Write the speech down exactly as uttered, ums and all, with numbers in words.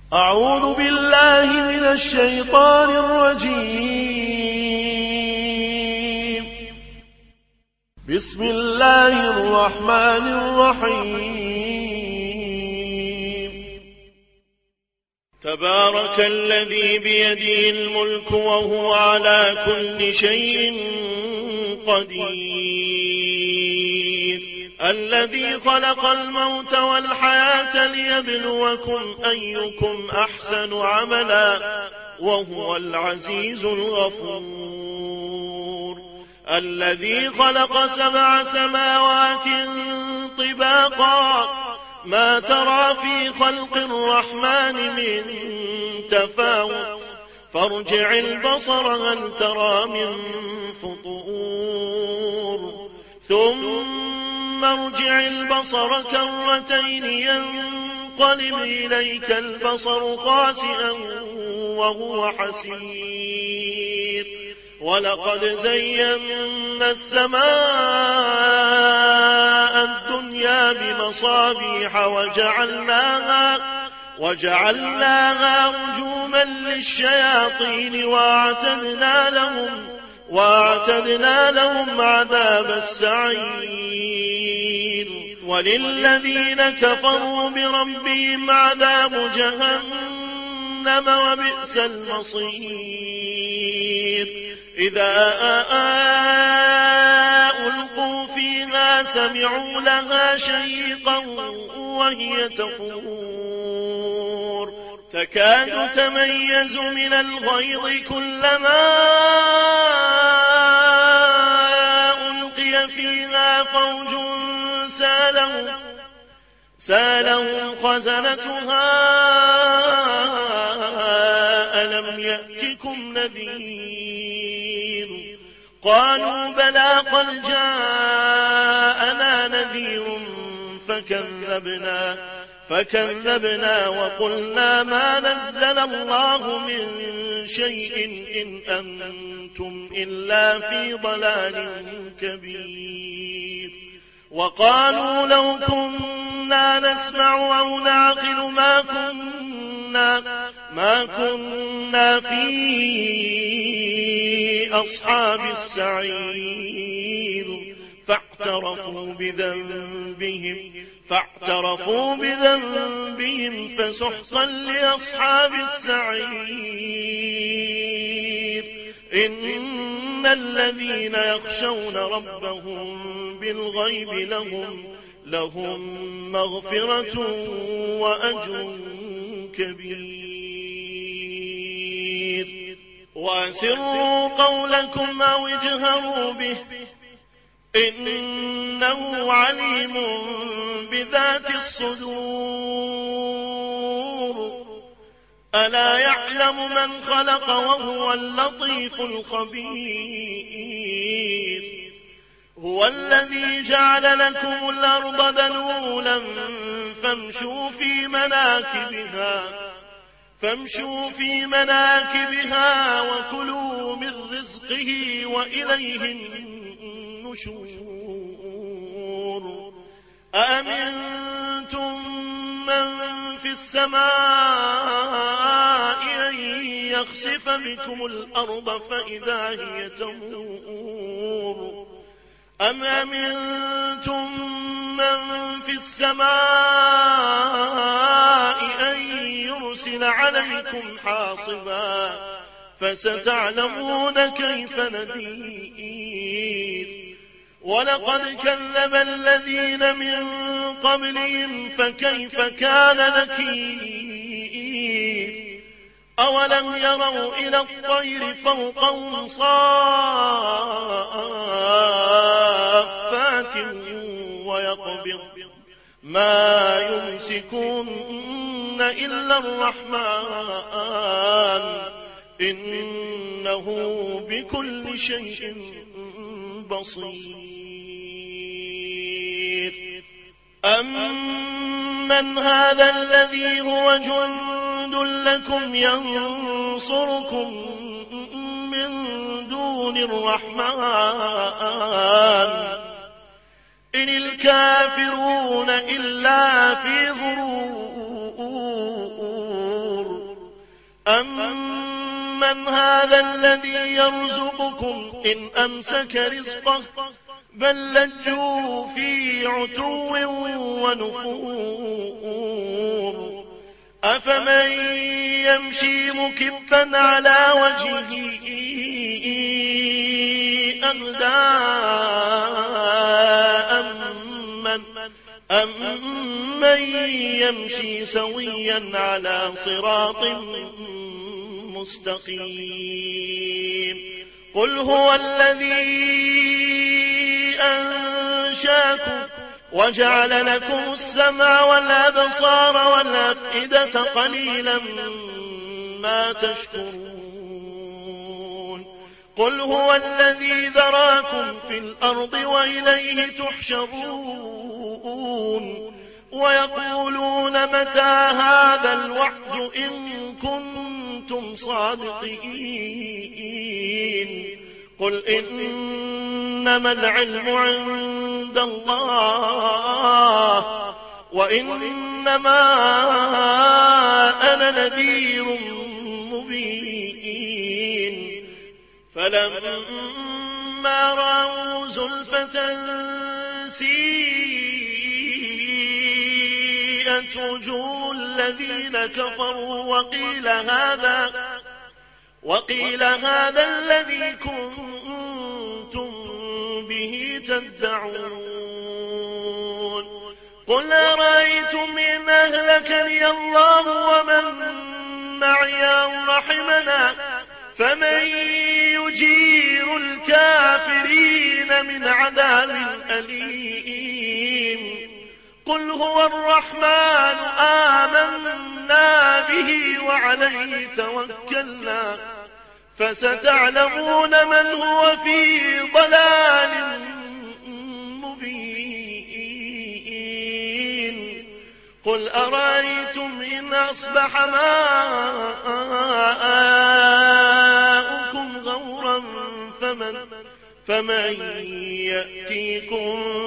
أعوذ بالله من الشيطان الرجيم. بسم الله الرحمن الرحيم. تبارك الذي بيده الملك وهو على كل شيء قدير، الذي خلق الموت والحياة ليبلوكم أيكم أحسن عملا وهو العزيز الغفور، الذي خلق سبع سماوات طباقا ما ترى في خلق الرحمن من تفاوت فارجع البصر هل ترى من فطور ثم ارجع البصر كرتين ينقلب إليك البصر خاسئا وهو حسير، ولقد زينا السماء الدنيا بمصابيح وجعلناها وجعلناها رجوما للشياطين واعتدنا لهم واعتدنا لهم عذاب السعير، وللذين كفروا بربهم عذاب جهنم وبئس المصير. إذا ألقوا فيها سمعوا لها شهيقا وهي تفور تكاد تميز من الغيظ كلما ألقي فيها فوج سالهم سالهم خزنتها ألم يأتكم نذير؟ قالوا بلى قد جاءنا نذير فكذبنا فكذبنا وقلنا ما نزل الله من شيء إن أنتم إلا في ضلال كبير. وقالوا لو كنا نسمع أو نعقل ما كنا ما كنا في أصحاب السعير فاعترفوا بذنبهم فاعترفوا بذنبهم فسحقا لأصحاب السعير. إن الذين يخشون ربهم بالغيب لهم لهم مغفرة وأجر كبير. وأسروا قولكم أو اجهروا به إنه عليم بذات الصدور. ألا يعلم من خلق وهو اللطيف الخبير. هو الذي جعل لكم الأرض ذلولا فامشوا في مناكبها فامشوا في مناكبها وكلوا من رزقه وإليه النشور. أأمنتم من في السماء أن يخسف بكم الأرض فإذا هي تمور أم أمنتم من في السماء أن يرسل عليكم حاصبا فستعلمون كيف نذير. ولقد كذب الذين من قبلهم فكيف كان نكير. أولم يروا إلى الطير فوقهم صافات ويقبض ما يمسكون إلا الرحمن إنه بكل شيء بصير. أمن هذا الذي هو جند لكم ينصركم من دون الرحمن إن الكافرون إلا في غرور. أمن هذا الذي يرزقكم إن أمسك رزقه بل لجوا في عتو ونفور أفمن يمشي مكبا على وجهه أهدى أمن أمن يمشي سويا على صراط مستقيم قل هو الذي أنشاكم وجعل لكم السمع والأبصار والأفئدة قليلا ما تشكرون قل هو الذي ذراكم في الأرض وإليه تحشرون ويقولون متى هذا الوعد إن كنتم صادقين قل إنما العلم عند الله وإنما أنا نذير مبين فلما رأوا زلفة سيئت وجوه الذين كفروا وقيل هذا وقيل هذا الذي كنتم به تدعون قل أرأيتم إن أهلكني الله ومن معي أو رحمنا فمن يجير الكافرين من عذاب أليم قل هو الرحمن آمنا به وعليه توكلنا فستعلمون من هو في ضلال مبين قل أرأيتم إن أصبح ماؤكم غورا فمن, فمن يأتيكم